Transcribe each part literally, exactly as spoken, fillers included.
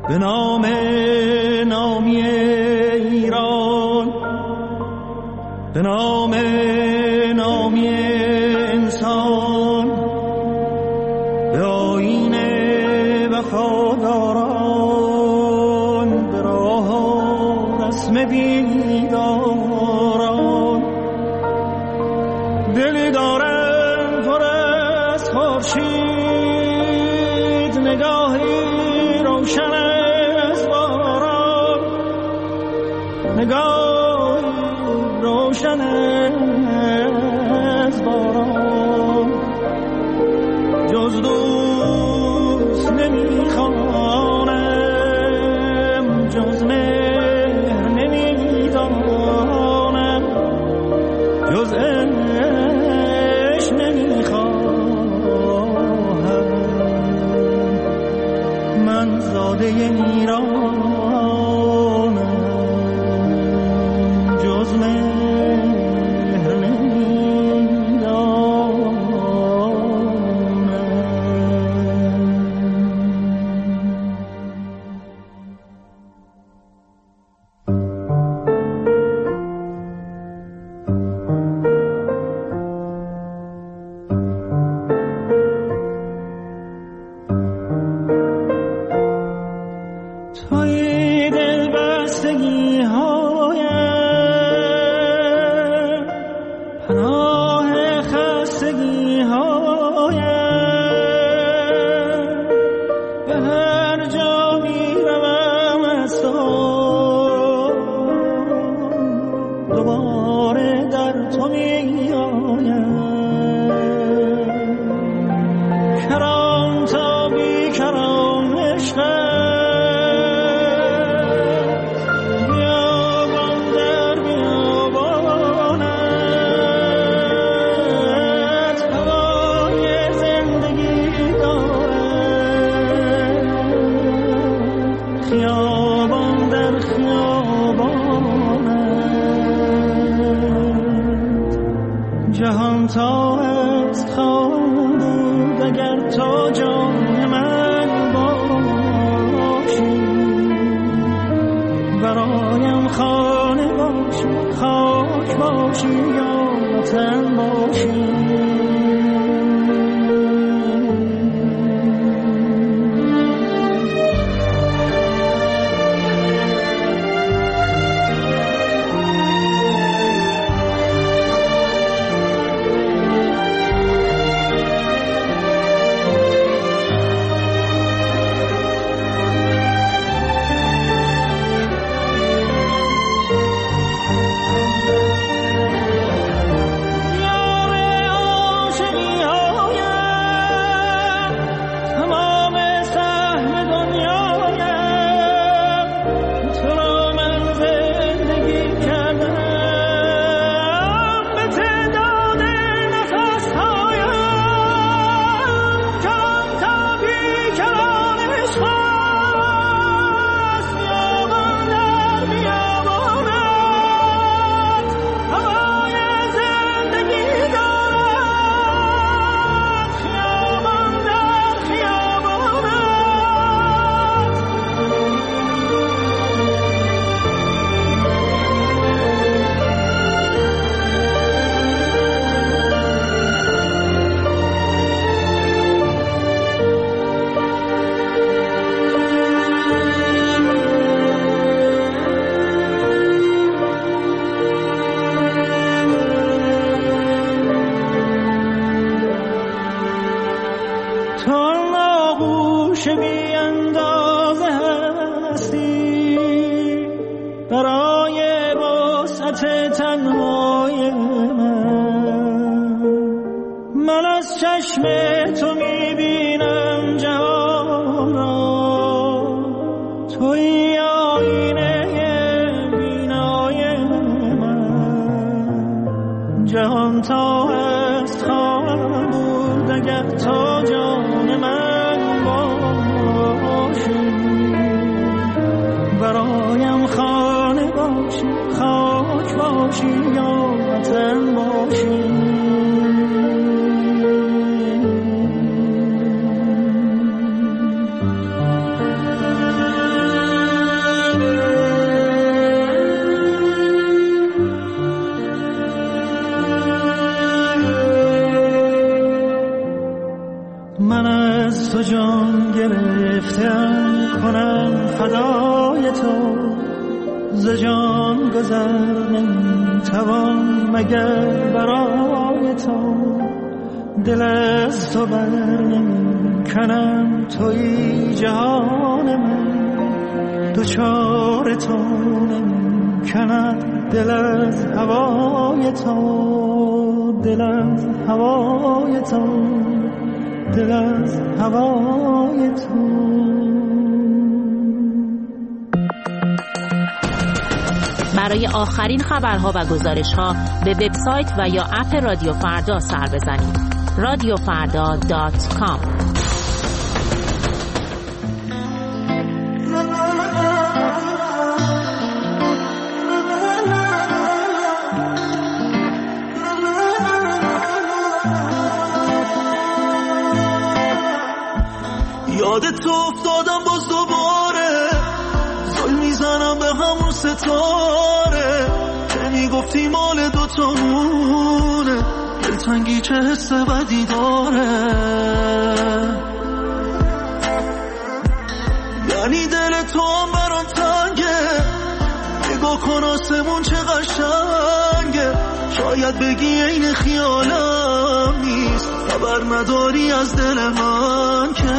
به نام نامی ایران، به نام نامی انسان، به آیین وفاداران، به راه و رسم بیداران. دلی دارم پر از خورشید، نگاهی روشن از باران، نگاهی روشن از باران. جز دوست نمیخوانم، جز مهر نمیدانم، جز عشق نمیخواهم. من زاده ایرانم، جز مهر نمیدانم. توی دل بستگی هایم، پناه خستگی هایم، به هر جا می روم از تو دوباره در تو می آیم. کران تا بی کران عشقم، خیابان در خیابانت. جهان تا است خواهم بود اگر تو جان من باشی، برایم خانه باشی، خاک باشی یا وطن باشی. تنهای من، من از چشم تو میبینم جهان را، توی آینه بینای من. جهان تا هست خواهم بود اگر تو جان من باشی، برایم خانه باشی، خاک باشی یا وطن باشی. گرفتم کنم فدای تو ز جان گذر نمیتوان مگر برای تو دل از تو بر نمی کنم توی جهان من دوچار تو نمی کند دل از هوای تو دل از هوای تو دل از هوای تو. برای آخرین خبرها و گزارش‌ها به وبسایت و یا اپ رادیو فردا سر بزنید. رادیو فردا دات کام. یادت تو افتادم باز دوباره زل میزنم به همون ستاره که میگفتی مال دوتامونه دلتنگی چه حس بدی داره یعنی دل تو هم برام تنگه نگاه کن آسمون چه قشنگه شاید بگی این خیالم نیست خبر نداری از دل من که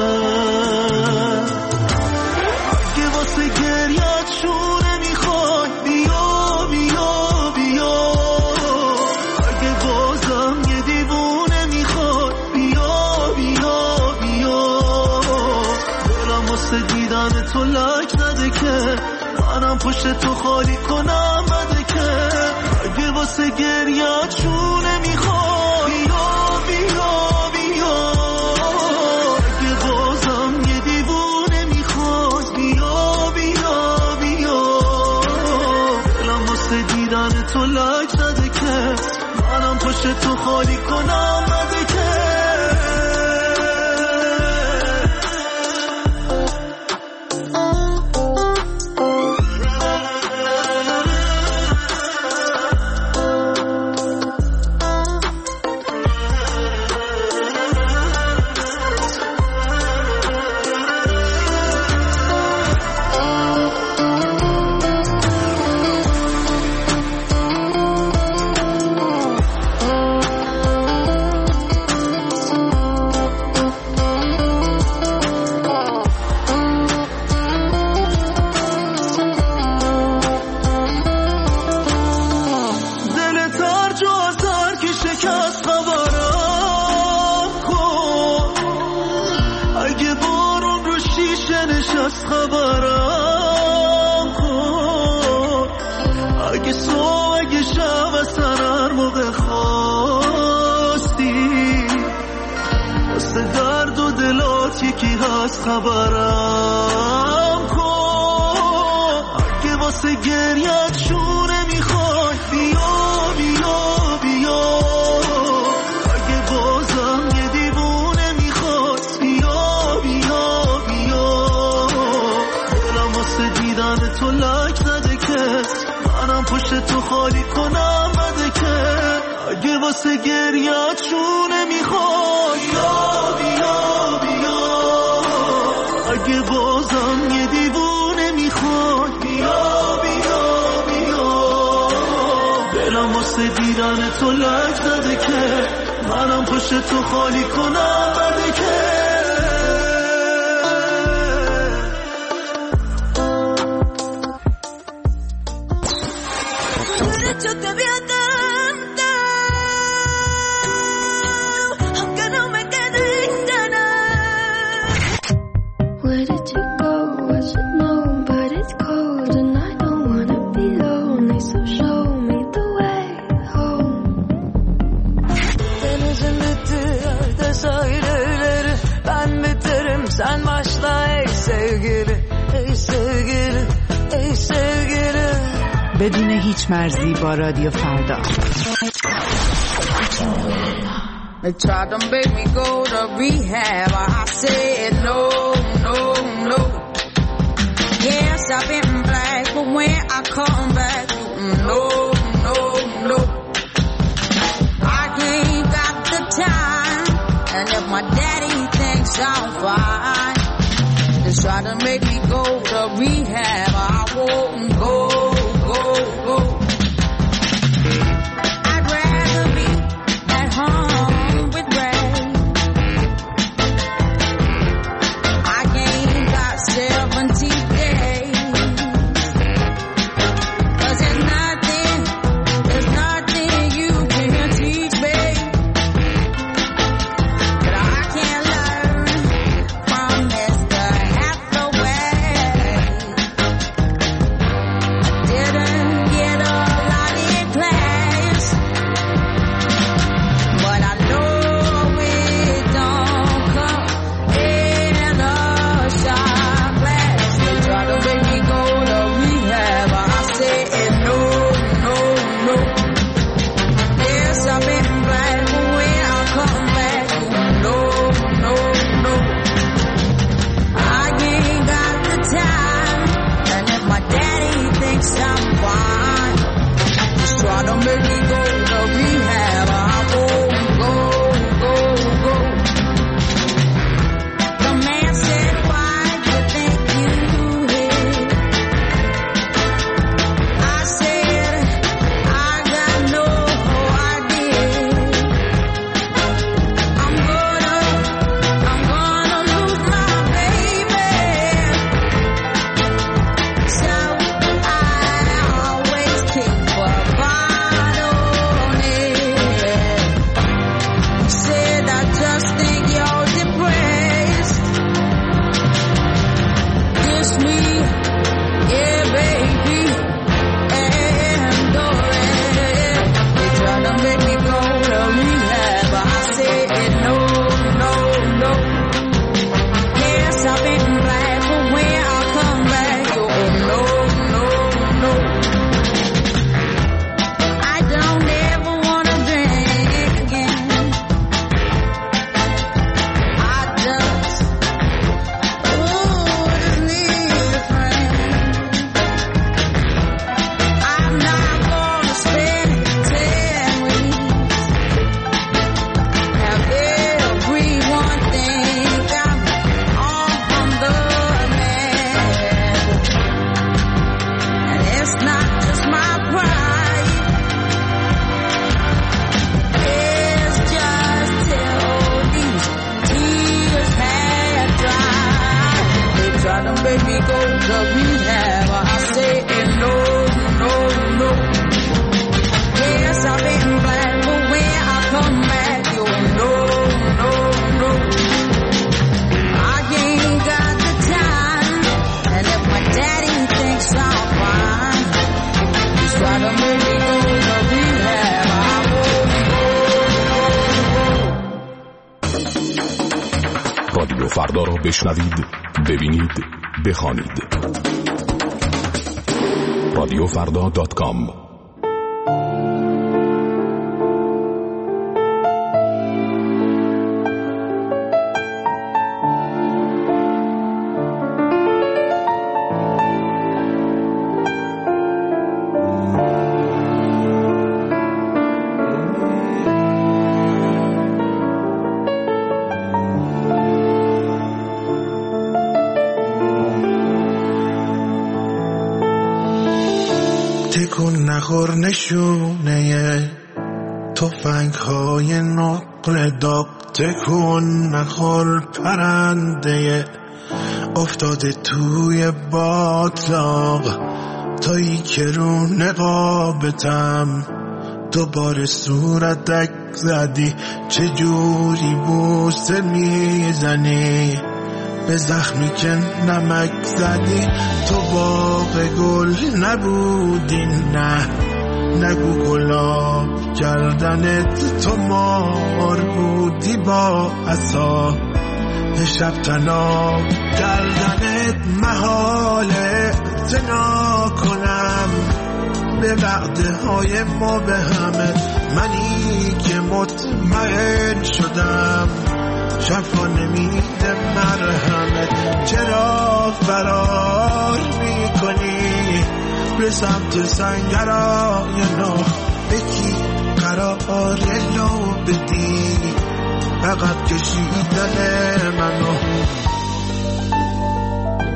اگه واسه گریت شونه میخوای بیا بیا بیا اگه بازم یه دیوونه میخوای بیا بیا بیا دلم واسه دیدن تو لک زده که منم پشت تو خالی کنم بده که اگه واسه گریت شونه میخوای بیا بیا بیا اگه بازم یه دیوونه میخواد بیا بیا بیا دلم واسه دیدن تو لک زده که منم پشت تو خالی کنم بده که خبرم کن اگه واسه گریت شونه میخوای بیا بیا بیا اگه بازم یه دیوونه میخواد بیا بیا بیا دلم واسه دیدن تو لک زده که منم پشت تو خالی کنم بده که اگه واسه گریت شونه میخوای بیا بیا بیا اگه بازم یه دیوونه میخواد بیا بیا بیا دلم واسه دیدن تو لک زده که منم پشت تو خالی کنم بده که sen başla ey sevgili ey sevgili ey sevgili بدون هیچ مرزی با رادیو فردا. They tried to make me go to rehab. I said no, no, no. Yes, I've been black, but when I come back, no, no, no. I ain't got the time, and if my daddy thinks I'm fine, try to make me go to rehab. I won't go, go, go. I'd rather be at home with Ray. I ain't got seventy days. 'Cause there's nothing, there's nothing you can teach me that I can't learn from Mister Hathaway. Didn't get a lot in class, but I know it don't come in a shot glass. They try to make me go to rehab, I said no, no, no. Yes, I've been black, but when I come back, no, no, no. I ain't got the time, and if my daddy thinks I'm fine, just try to make me go to rehab. I won't go, go, go. The man said, why do you think you hit? I said, I got no idea. I'm gonna, I'm gonna lose my baby. So I always keep a bottle on it. He said, I just think you're depressed. Kiss me, yeah, baby, and go ahead. They try to make me go to rehab, but I said no, no, no. Yes, I've been black, but when I come back, oh no, no, no. I don't ever wanna drink again. I just, ooh, just need a friend. I'm not gonna spend ten weeks. Have everyone think I'm on the man. And it's not just my pride. It's just till these tears had dried. They try to make me go to rehab. I say no, no, no. Yes, I've been black, but when I come back, you no, no, no. I ain't got the time, and if my daddy thinks I'm fine, he's trying to make me go to rehab. I won't go, go. رادیو فردا را بشنوید، ببینید، بخوانید. رادیو فردا دات کام. تکون نخور نشونه تفنگ های نقره داغ، تکون نخور پرنده افتاده توی باطلاق، تایی که رو نقابتم دوباره صورتک زدی، چجوری بوسه میزنی به زخمی که نمک زدی، تو باغ گل نبودی، نه نگو گلاب کردنت، تو مار بودی با عصا شب تناب کردنت، محاله تنا کنم به وعده های ما به همه، منی که مطمئن شدم شفا نمیده مرهمت، چرا فرار میکنی به سمت سنگرای نو، به کی قرار لو بدی عقب کشیدن منو.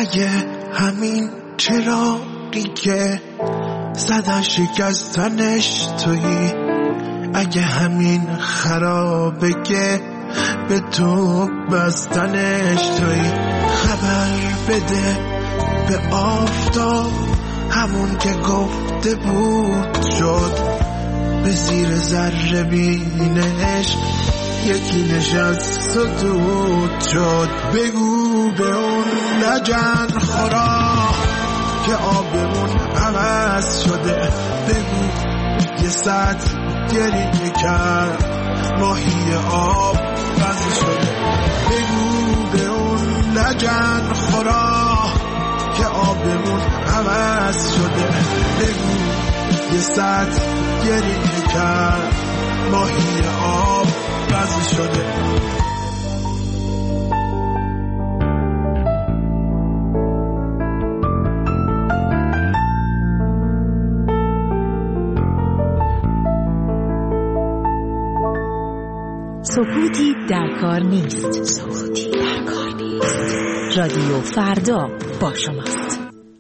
اگه همین چراغی که زدن شکستنش تویی، اگه همین خرابه که به تو بستنش تویی، خبر بده به آفتاب همون که گفته بود شد، به زیر ذره بینش یکی نشست و دود شد. بگو به اون لجن خورا که آبمون عوض شده، بگو یه ساعت گریه کرد ماهی آب بز شده، بگو به اون لجن خورا که آبمون عوض شده، بگو یه ساعت گریه کرد ماهی آب بز شده. سکوتی در کار نیست. سکوتی در کار نیست. رادیو فردا با شماست.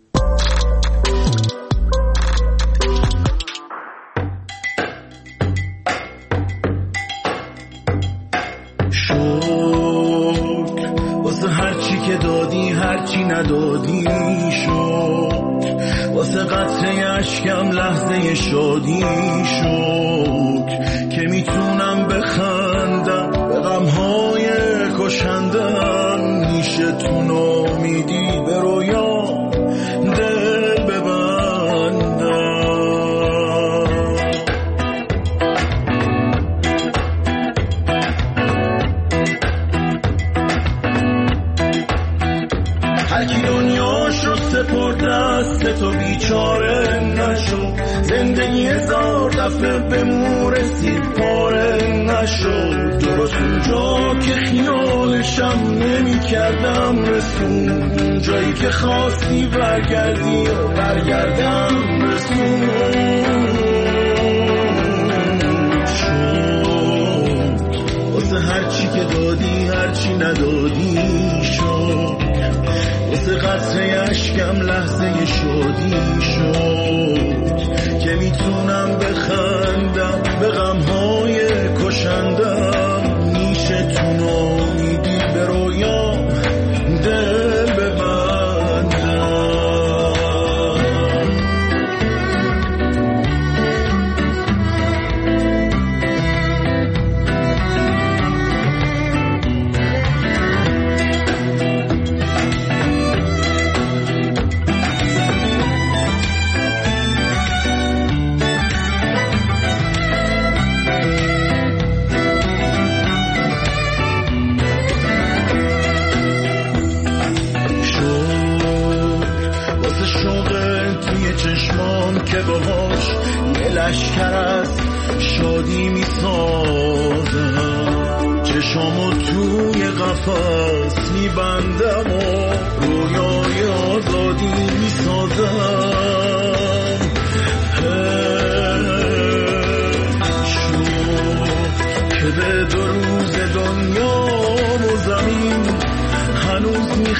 شکر واسه هر چی که دادی، هر چی ندادی. شکر واسه قطره اشکم، لحظه شادی. شکر که میتونم بخندم به غمهای کشندم، نیشه تو نامیدی به رویا دل ببندم. هر کی دنیاش رو سپرد دست تو بیچاره نشو، زندگی هزار دفعه به مو رسید پاره نشد. درست اونجا که خیالشم نمی کردم رسون، جایی که خواستی برگردی و برگردم رسون. شد واسه هر چی که دادی، هر چی ندادی. شد واسه قطره اشکم، لحظه شادی. شد که میتونم بخندم به غمهای کشندم، نیشه تو نامیدی به رویا دل ببندم. که باهاش یه لشکر از شادی می سازم، چشامو توی قفس می بندم و رویای آزادی می سازم. شو که به دو روز دنیا و زمین هنوز می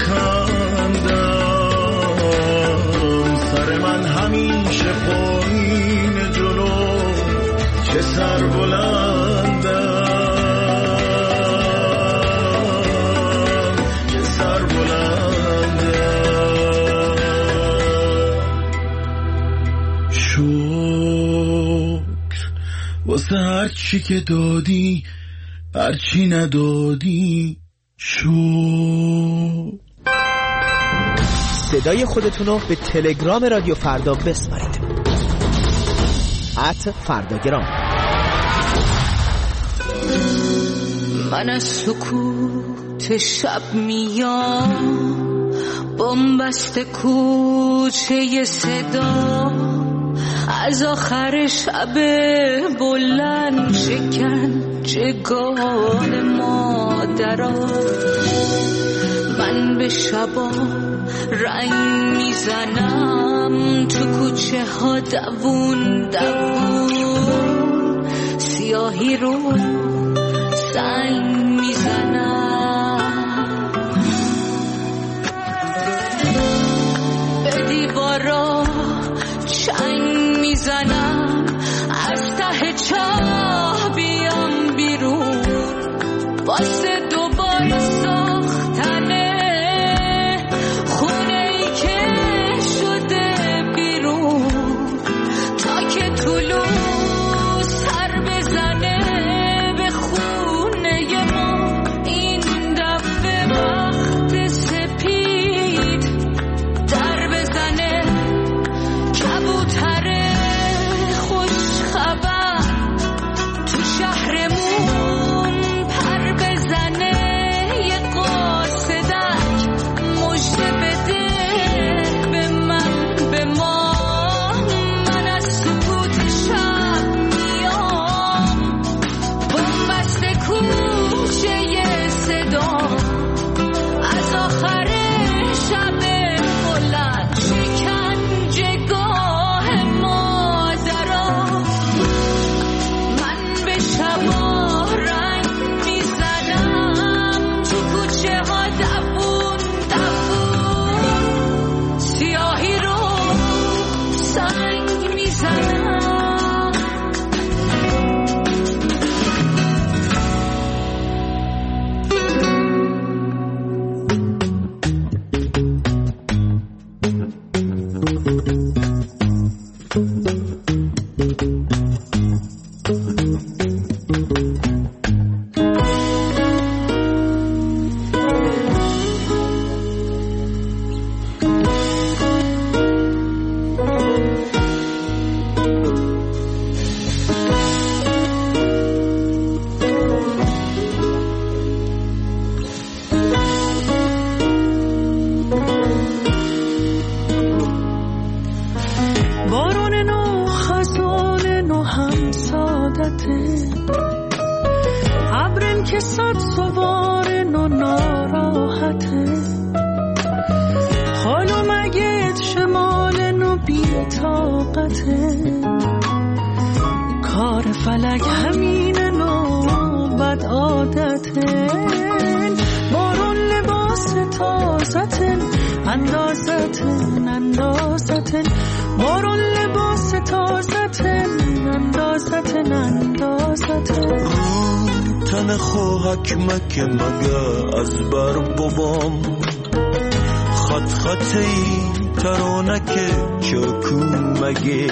خندم، سر من همیشه پایین جلو چه سر بلندم، چه سر بلندم. شکر واسه هر چی که دادی، هر چی ندادی. شکر. صدای خودتونو به تلگرام رادیو فردا بسپارید. ات فرداگرام. من از سکوت شب میام، بنبست کوچه صدا، از آخر شب بلند شکنجگان مادران. من به شبا رنگ میزنم، تو کوچه ها دوون دوون، سیاهی رو سنگ میزنم. واسه دوباره ساختنه خونه ای که شده بیرون تا که طلوع سر بزنه به خونه ما. این دفعه وقت سپید در بزنه کبوتر خوش خبر تو شهرمون پر بزنه. یه قاصدک مژده بده به من به ما. من از سکوت شب میام بنبست کوچه ی صدا از آخر شب بلند شکنجهگاه مادرها. من به شبا رنگ میزنم تو کوچه ها دوون دوون سیاهی رو سنگ میزنم. بارون نو خزان نو هم سادته عبرن که صد سوار نو ناراحته حالو مگه شمال نو بی طاقته کار فلک همین نو بد عادته بارون لباس تازتن اندازتن اندازتن بارون لباس تازتن اندازتن اندازتن تن خوهک مکه مگه از بر بابام خط خطی ترانک چاکو مگه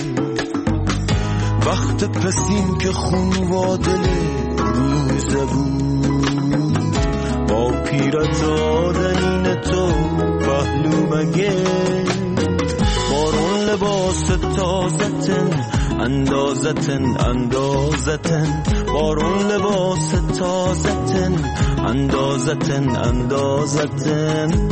وقت پسیم که خون وادل روزه بود با پیرت آدنین تو پهلو مگه بارون لباس تازتن اندازتن اندازتن بارون لباس تازتن اندازتن اندازتن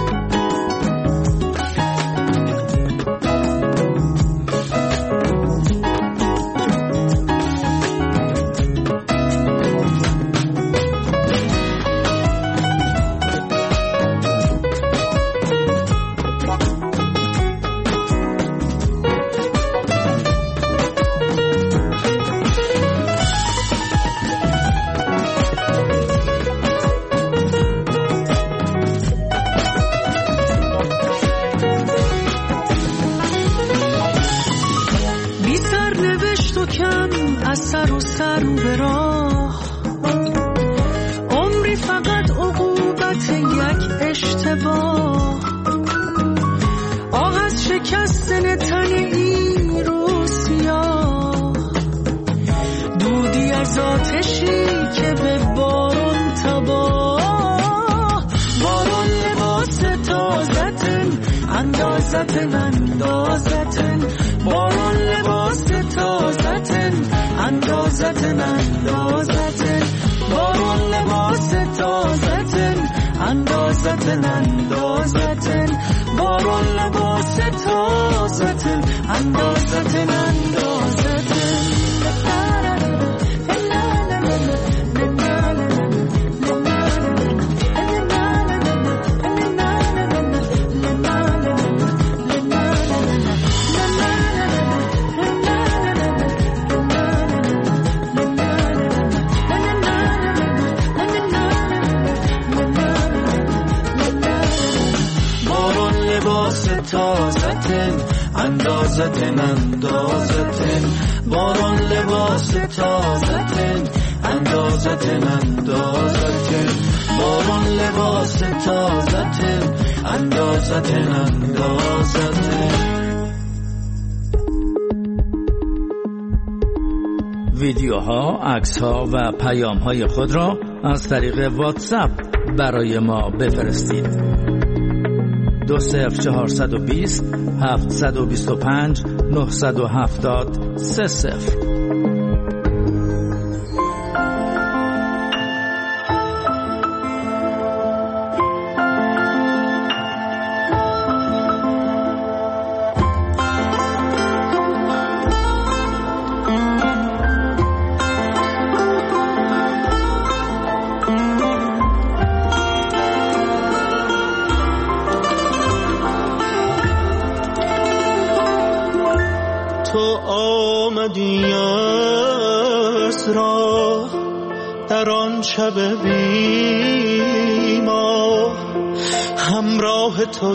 از سر و سر به راه عمری فقط عقوبت یک اشتباه آه از شکستن تن این رو سیاه دودی از آتشی که به بارون تباه بارون لباس تازتن اندازتن اندازتن بارون لباس تازتن اندازتن اندازتن بارون لباس تازتن اندازتن اندازتن بارون لباس تازتن اندازتن اندازتن تازتن اندازتن اندازتن بارون لباس تازتن اندازتن اندازتن باران لباس تازته اندازت اندازته. ویدیوها، عکس‌ها و پیام‌های خود را از طریق واتساپ برای ما بفرستید. دو صفر چهارصد و بیست هفتصد و بیست و پنج نهصد و هفتاد سه صفر. تو آمدی از راه در آن شب بیما، همراه تو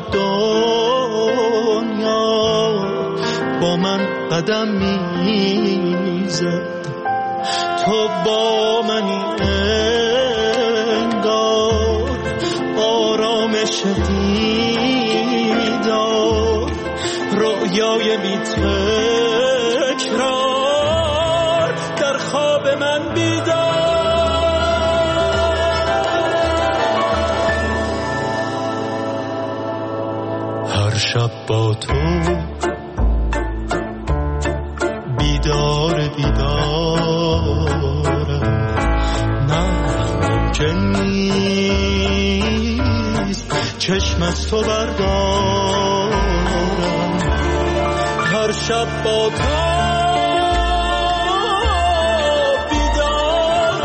دنیا با من قدم میزد. تو با منی انگار آرامش دیدار، رویای بی تکرار در خواب من بیدار. هر شب با تو بیدار بیدارم، نه ممکن نیست چشم از تو بردارم. هر شب با تو بیدار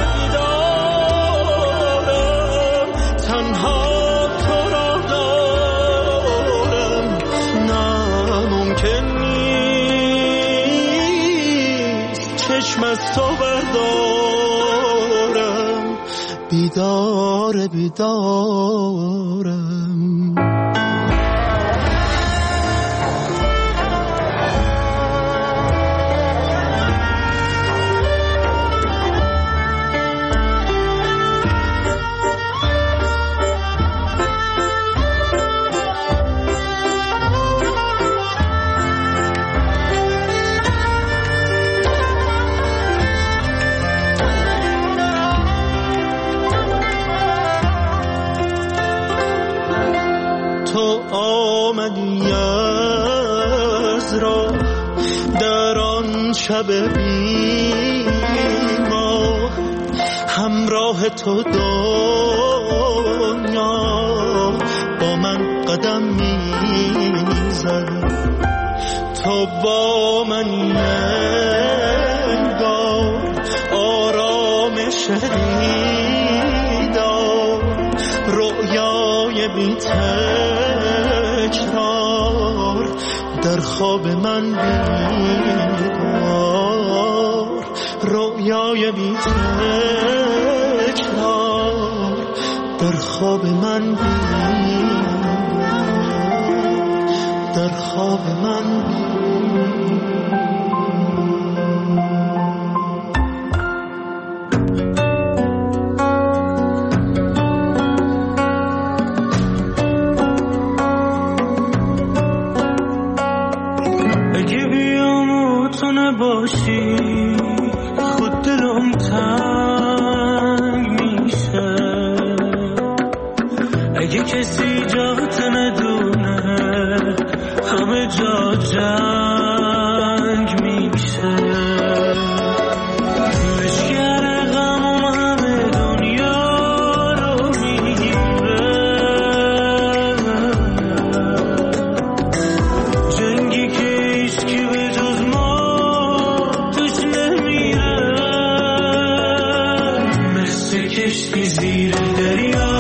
بیدارم، تنها تو را دارم، نه ممکن نیست چشم از تو بردارم. بیدار بیدارم. تو آمدی از راه در آن شب بیما، همراه تو دنیا با من قدم میزد. تو با من انگار آرامش دیدار، رویای بی تکرار در خواب من بیدار، رویای بی تکرار در خواب من بیدار، در خواب من بیدار. باشی خود دلم تنگ میشه، اگه کسی جات ندونه همه جا جنگ میشه. مشکر غمم همه دنیا رو میگیره، جنگی که ایشکی به جز ما کشتی زیر دریا،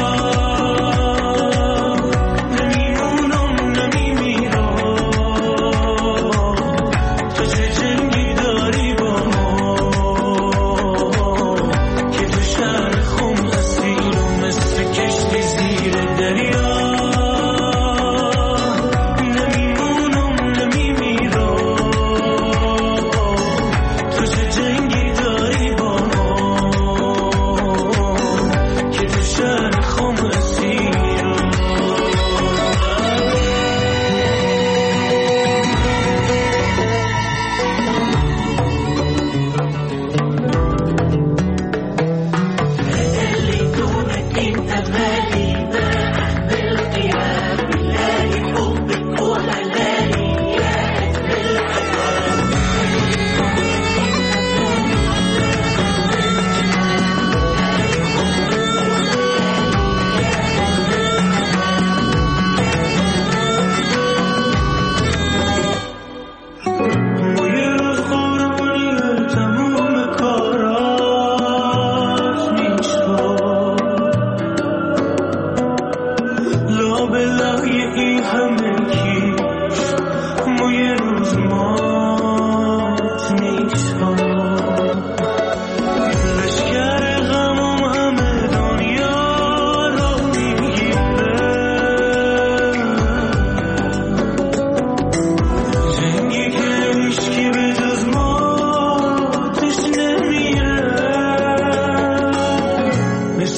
نمیمونم نمیمیرم، تو چه جنگی داری با ما که تو شهر خم هستی رو مثل کشتی زیر دریا، نمیمونم نمیمیرم، تو چه جنگی داری با ما که تو شهر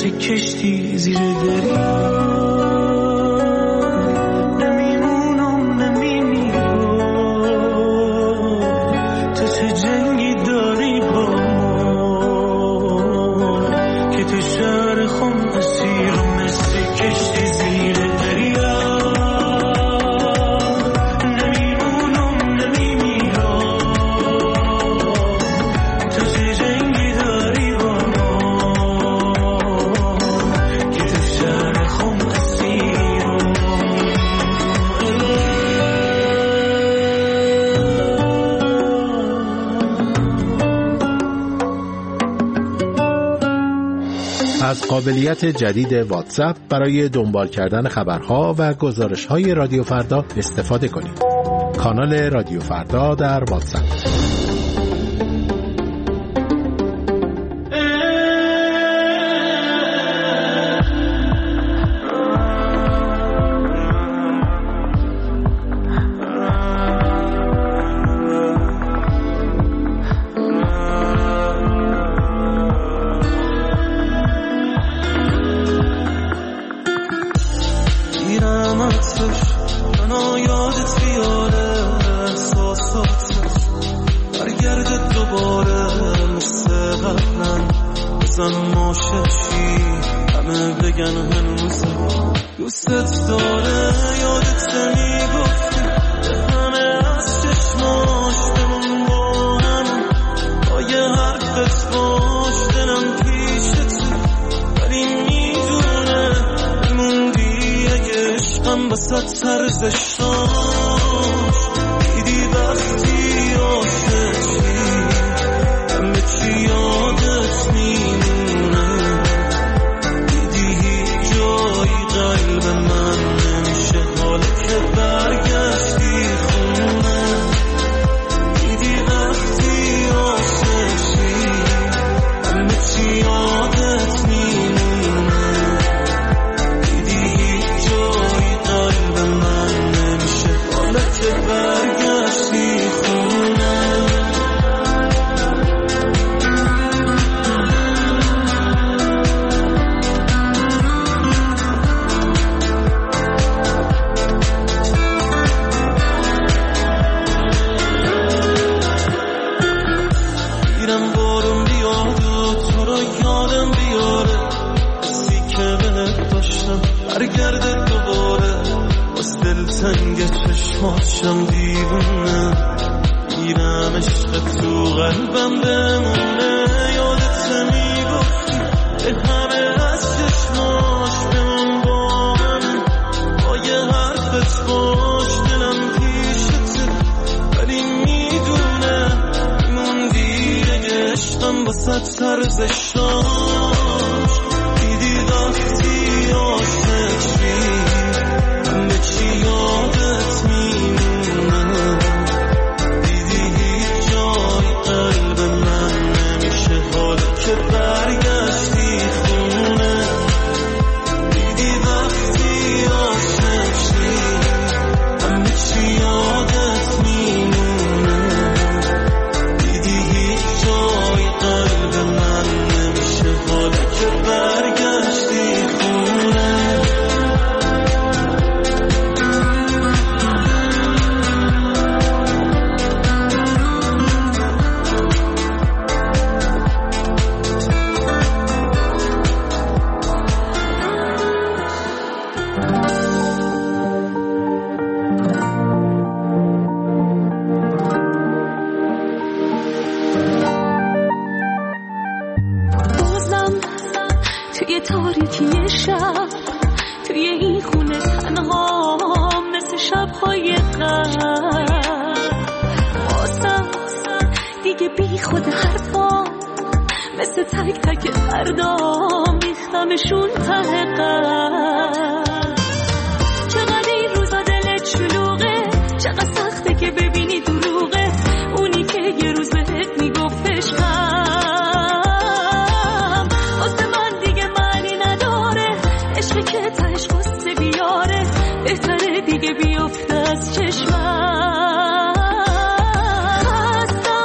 مثل کشتی زیر دریا نمیمونم نمیمیرم تو چه جنگی داری با ما که تو شهر خم اسیرم مثل کشتی زیر دریا از قابلیت جدید واتساپ برای دنبال کردن خبرها و گزارش‌های رادیو فردا استفاده کنید. کانال رادیو فردا در واتساپ.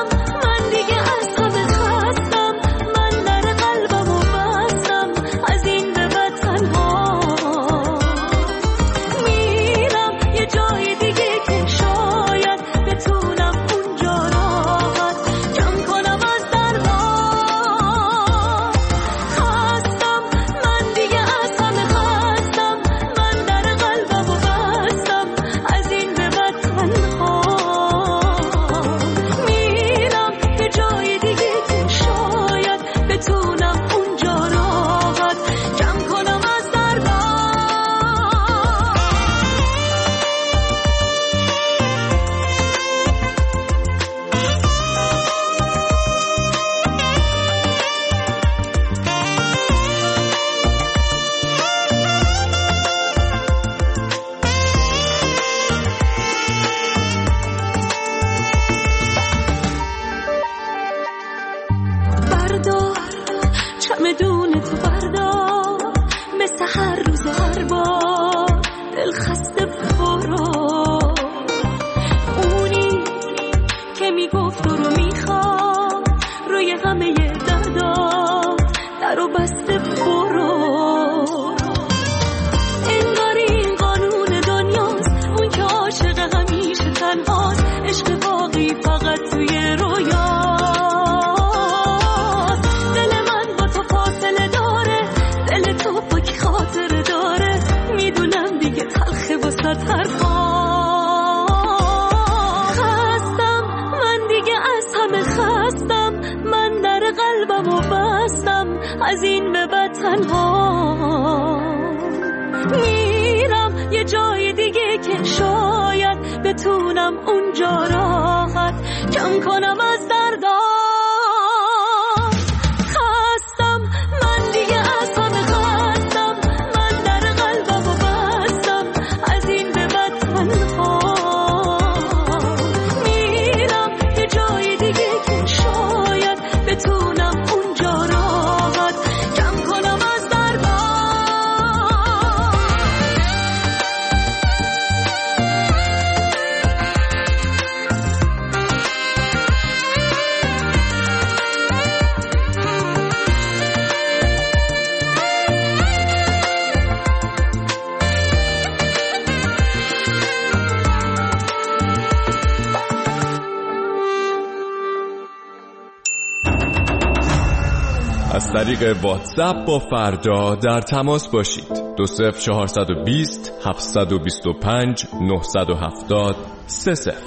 از خطر خواه. خستم من دیگه از همه خستم، من در قلبمو بستم از این به بعد تنها. میرم یه جای دیگه که شاید بتونم اونجا راحت کم کنم از دردا. خستم من دیگه از همه خستم، من در قلبمو بستم از این به بعد تنها. میرم یه جای دیگه که شاید بتونم اونجا راحت کم کنم از دردا. از طریق واتساپ با فردا در تماس باشید. دو صفر چهارصد و بیست هفتصد و بیست و پنج نهصد و هفتاد سه صفر.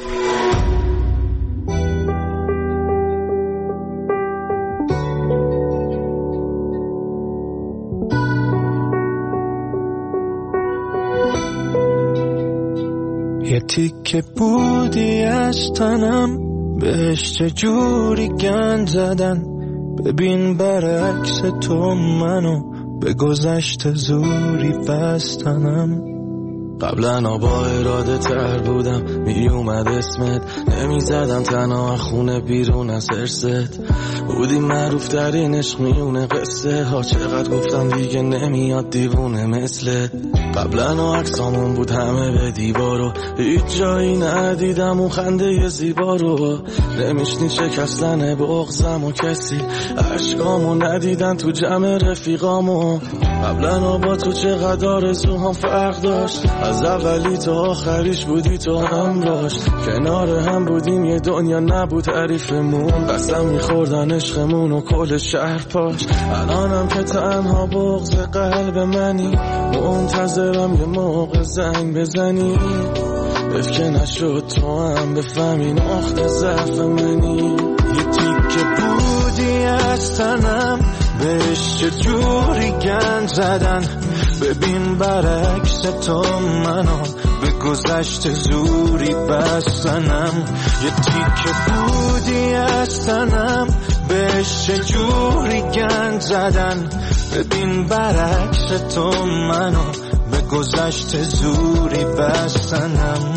یه تیکه بودی از تنم، بهش چجوری گند زدن. ببین برعکس تو منو به گذشته زوری بستنم. قبلا با اراده تر بودم، می اومد اسمت نمی زدم تنها خونه بیرون از ارست. بودی معروف ترین عشق میونه قصه ها، چقدر گفتم دیگه نمیاد دیوونه مثلت. قبلا عکسامون بود همه به دیوارو، هیچ جایی ندیدم اون خنده زیبا رو. نمیشنی شکستن بغضم و کسی عشقامو ندیدن تو جمع رفیقامو. قبلا با تو چقدر آرزوهام فرق داشت، از اولی تا آخریش بودی تو همراش. کنار هم بودیم یه دنیا نبود تعریفمون، قسم میخوردن عشقمون و کل شهر پاش. الانم که تنها بغض قلب منی، منتظرم یه موقع زنگ بزنی. حیف که نشد تو هم بفهمی نقطه ضعف منی. یه تیکه بودی از تنم، بهش چجوری گند زدن. ببین برعکس تو منو به گذشته زوری بستنم. یه تیکه بودی از تنم، بهش چجوری گند زدن. ببین برعکس تو منو به گذشته زوری بستنم.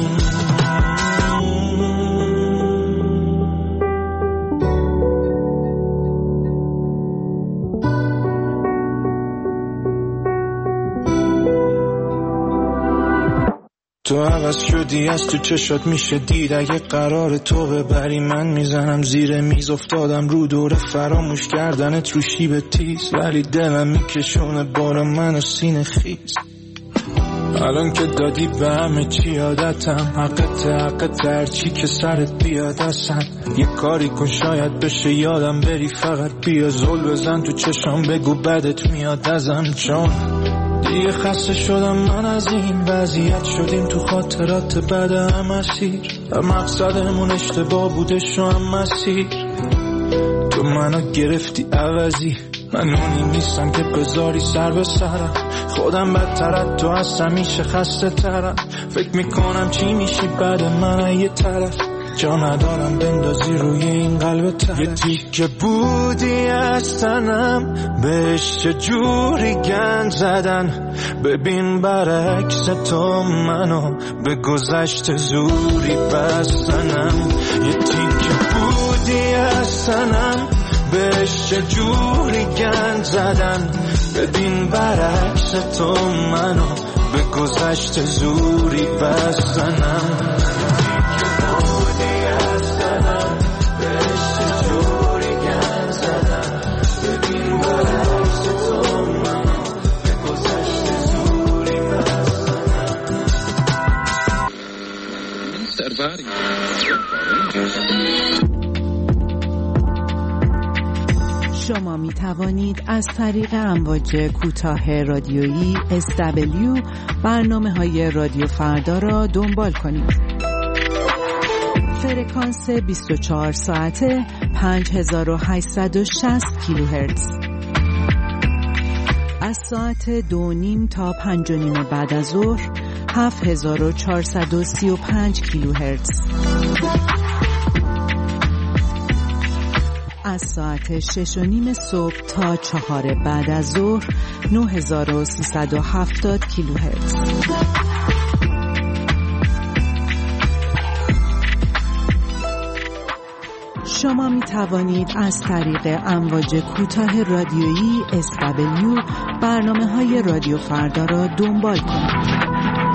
تو عوض شدی، از تو چشات میشه دید. اگه قرار تو ببری من میزنم زیر میز. افتادم رو دور فراموش کردنت رو شیب تیز، ولی دلم میکشونه بارا من و سینه خیز. الان که دادی به همه چی عادتم، حقت حقت هرچی که سرت بیاد اصلا. یه کاری کن شاید بشه یادم بری، فقط بیا زل بزن تو چشام بگو بدت میاد ازم. چون دیگه خسته شدم من از این وضعیت، شدیم تو خاطرات بعد هم اسیر. مقصدمون اشتباه بوده شو هم مسیر. تو منو گرفتی عوضی، من اونی نیستم که بذاری سر به سرم. خودم بدتر از تو هستم، همیشه خسته ترم. فکر میکنم چی میشی بعد من یه طرف. جا ندارم بندازی روی این قلب ترف. یه تیکه بودی از تنم، بهش چجوری گند زدن. ببین برعکس تو منو به گذشته زوری بستنم. یه تیکه بودی از تنم، بهش چجوری گند زدن. ببین برعکس تو منو به گذشته زوری بستنم. شما می توانید از طریق امواج کوتاه رادیویی اس دبلیو برنامه‌های رادیو فردا را دنبال کنید. فرکانس بیست و چهار ساعته پنج هزار و هشتصد و شصت کیلوهرتز. از ساعت دو نیم تا پنج و نیم بعد از ظهر هفت هزار و چهارصد و سی و پنج کیلوهرتز. از ساعت شش و نیم صبح تا چهار بعد از ظهر نه هزار و سیصد و هفتاد کیلوهرتز. شما می توانید از طریق امواج کوتاه رادیویی اس دبلیو برنامه‌های رادیو فردا را دنبال کنید.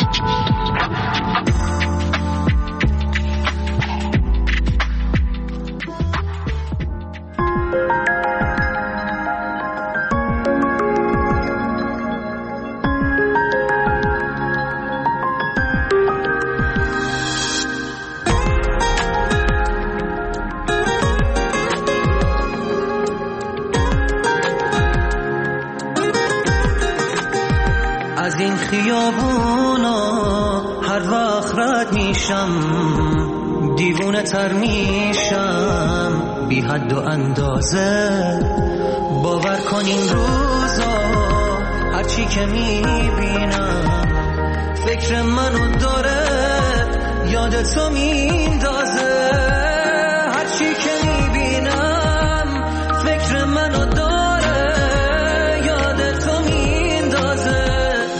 از این خیابونا هر وقت رد میشم دیوونه تر میشم بی حد و اندازه. باور کن این روزا هرچی که میبینم فکر منو داره یادتو میندازه. هرچی که میبینم فکر منو داره یادتو میندازه.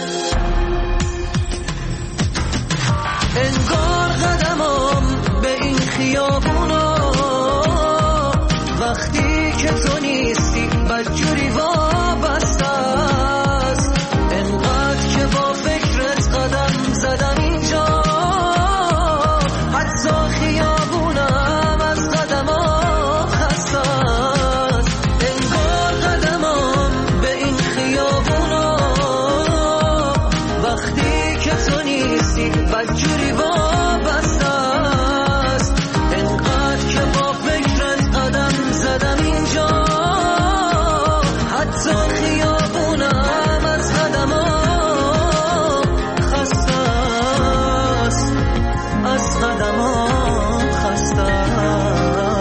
انگار قدمم به این خیابونا وقتی که تو نیستی بدجوری وابسته است. انقدر که با فکرت قدم زدم اینجا حتی خیابونم از قدمم خسته است. انگار قدمم به این خیابونا وقتی که تو نیستی بدجوری وابسته است. انقدر که با فکرت قدم زدم اینجا حتی خیابونم از قدمم خسته است. از قدمم خسته است.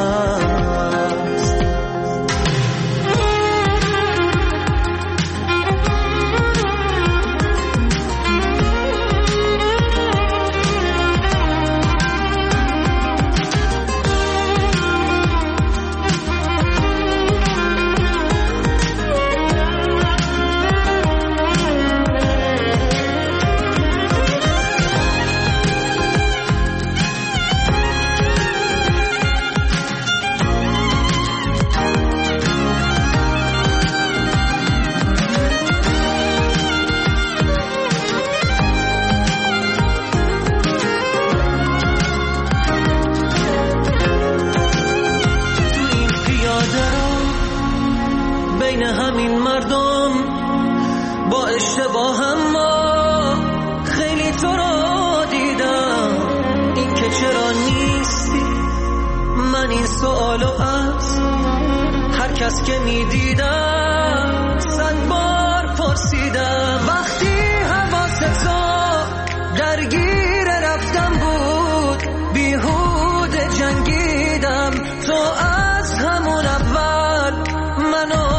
بین همین مردم با اشتباهم ما خیلی تو رو دیدم. این که چرا نیستی من این سوالو از هر کس که میدیدم صد بار پرسیدم. وقتی حواست تو درگیر رفتم بود بیهوده جنگیدم. تو از همون اول منو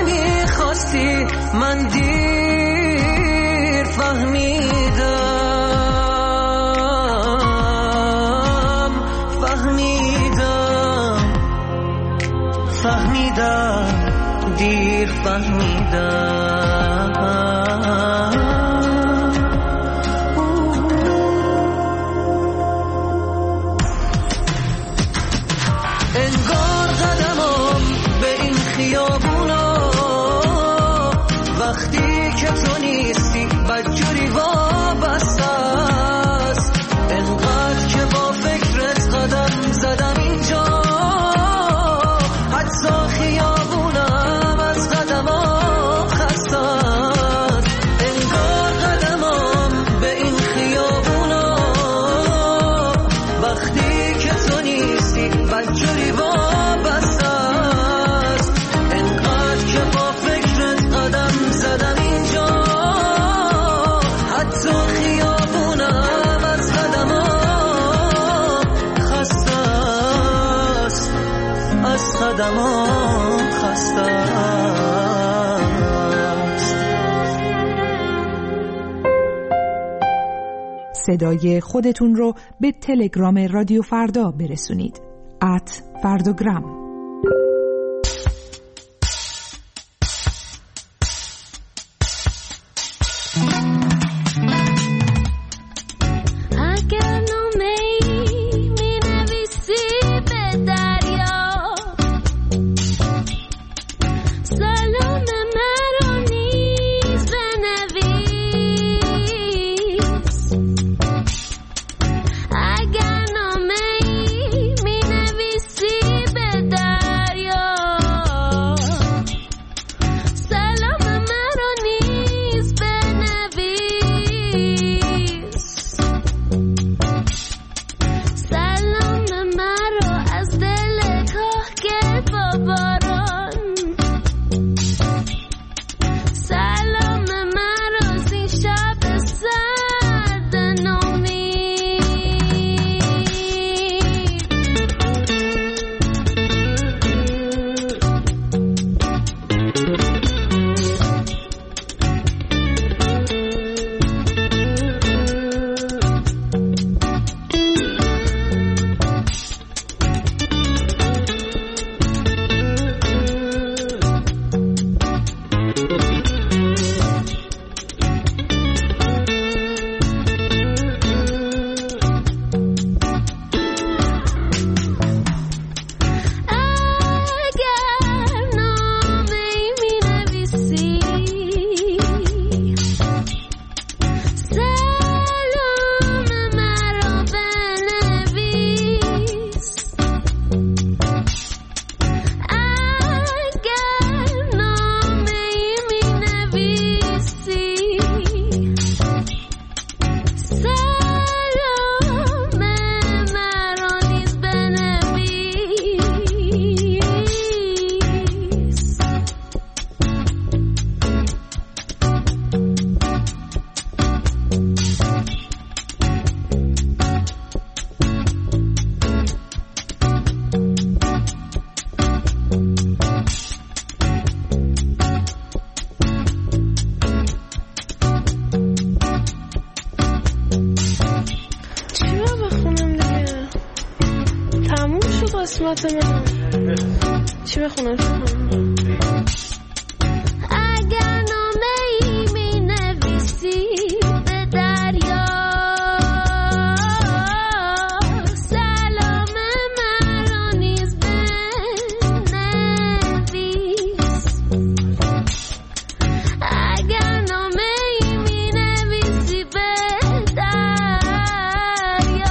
من دیر فهمیدم فهمیدم فهمیدم دیر فهمیدم. انگار قدمم به این خیابونا وقتی که تو نیستی بدجوری وابسته است. انقدر که با فکرت قدم زدم اینجا حتی خیابونم از قدمم خسته است. انگار قدمم به این خیابونا وقتی که تو نیستی بدجوری وابسته است. انقدر که صدای خودتون رو به تلگرام رادیو فردا برسونید. ات فرداگرام. چی بخونم؟ اگر نامه‌ای می‌نویسی به دریا، سلام مرا نیز بنویس. اگر نامه‌ای می‌نویسی به دریا،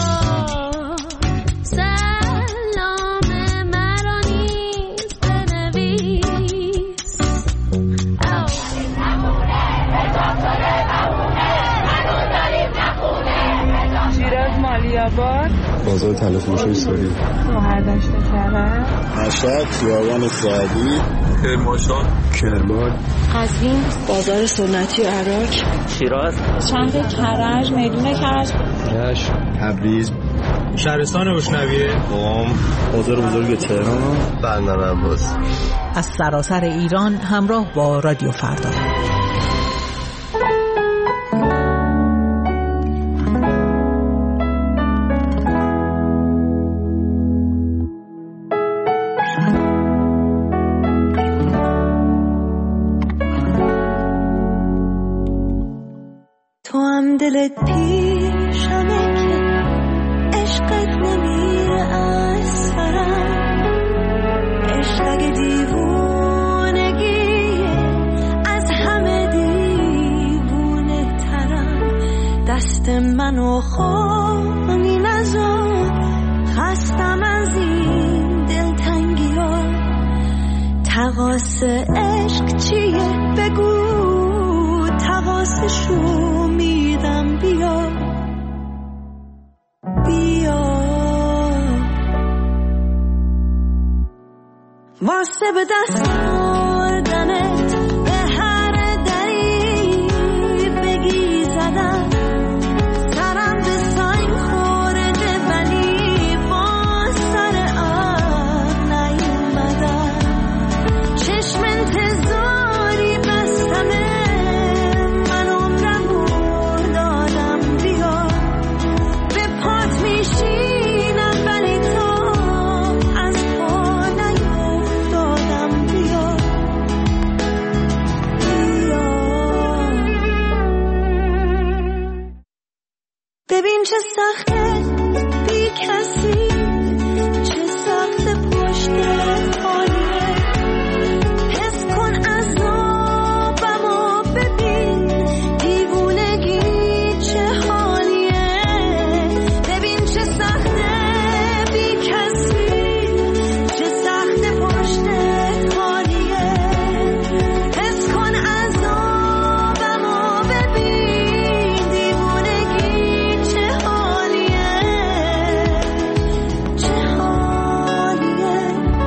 بازار طلا فروش استوری، شهردشت کرج، مشهد، خیابان سعدی، کرمانشاه، کرمان، قزوین، بازار سنتی عراق، شیراز، شهر کرج، میدون کرج، رشت، تبریز، شهرستان اشنویه، قم، بازار بزرگ تهران، بندر عباس. از سراسر ایران همراه با رادیو فردا. دلت پیشمه که عشقت نمیره از سرم، عشق اگه دیوونگیه از همه دیوونه ترم، دست منو خواهی نزار، خستم از این دلتنگی ها، تقاس عشق چیه بگو، تقاسشو میدم، بیا بیا واسه به دست آوردنت به هر دری بگی زدم، سرم به سنگ خورده ولی با سر آب نیومدم، چشم انتظاری بستمه، من عمرم رو دادم، بیا ببین چه سخته بی کسی، چه سخته پشتت خالیه. حس کن عذابمو، ببین دیوونگی چه حالیه. ببین چه سخته بی کسی، چه سخته پشتت خالیه. حس کن عذابمو، ببین دیوونگی چه حالیه، چه حالیه.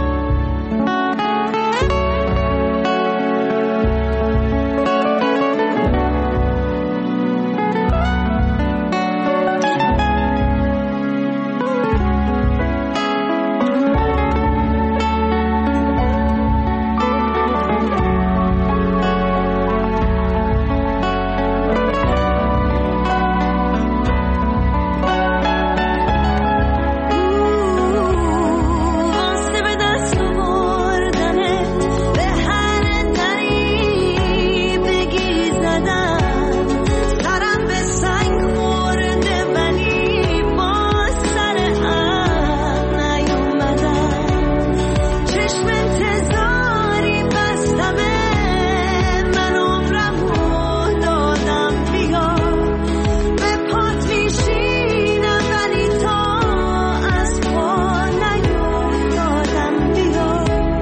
واسه به دست آوردنت به هر دری بگی زدم. سرم به سنگ خورده ولی با سر هم نیومدم. چشم انتظاری بستمه، من عمرمو دادم بیا. به پات میشینم ولی تا از پا نیفتادم بیا.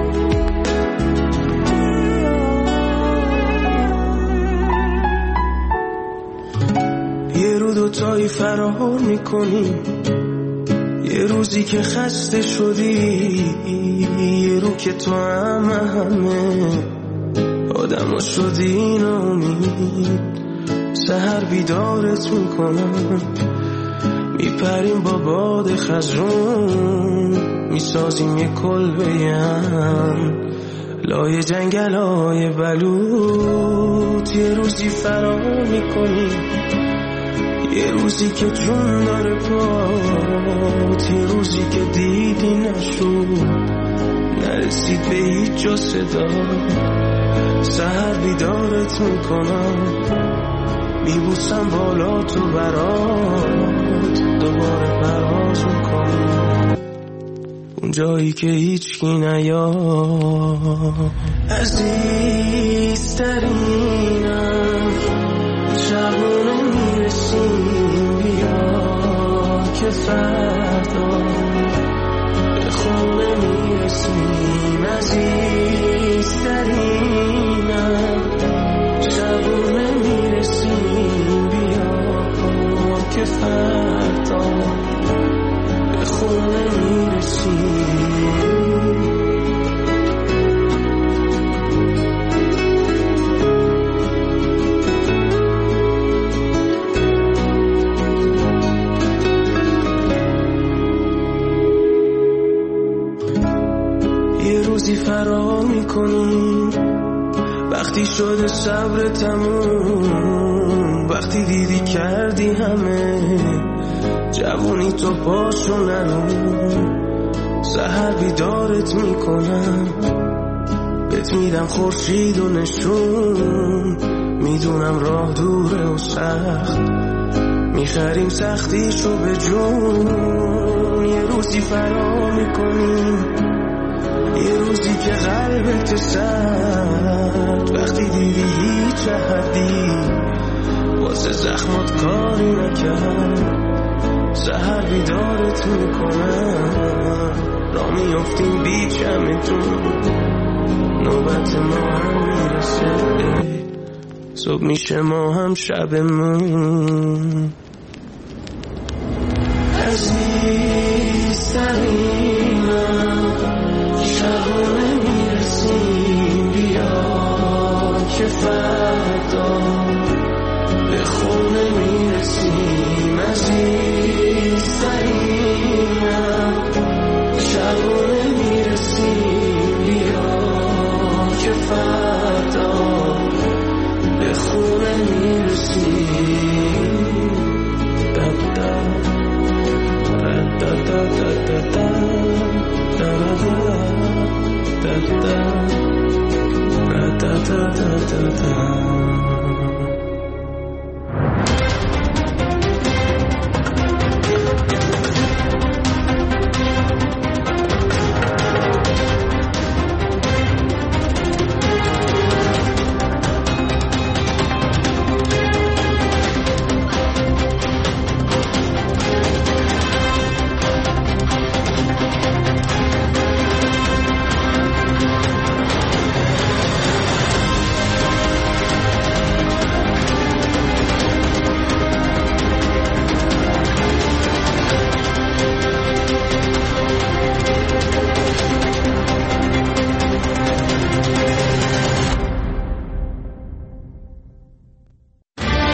یه رو دوتایی فرار میکنیم، یه روزی که خسته شدی، یه رو که تو همه همه آدم ها شدی ناامید. سحر بیدارت میکنم، میپریم با باد خزرون، میسازیم یه کلبه هم لای جنگل های بلوط. یه روزی فرار میکنیم، یه روزی که جون داره پات، یه روزی که دیدی نشد، نرسید به هیچ جا صدا. سحر بیدارت میکنم، میبوسم بالا تو برات، دوباره پرواز میکنم اون جایی که هیچ کی نیاد. عزیزترینم شبونه میرسیم، بیا که فردا به خونه میرسیم. عزیزترینم شبونه میرسیم، بیا که فردا به خونه میرسیم. یه روزی فرار میکنیم، وقتی شده صبر تموم، وقتی دیدی کردی همه جوونی تو پاشو نرون. سحر بیدارت میکنم، بهت میدم خورشید و نشون. میدونم راه دوره و سخت، میخریم سختیشو به جون. یه روزی فرار میکنیم، یه روزی که قلبت سرد، وقتی دیدی هیچ حدی واسه زخمات کاری نکرد. سحر بیدارت میکنم، را میافتیم بیچمتون، نوبت ما هم میرسه، صبح میشه ما هم شبمون. عزیزترین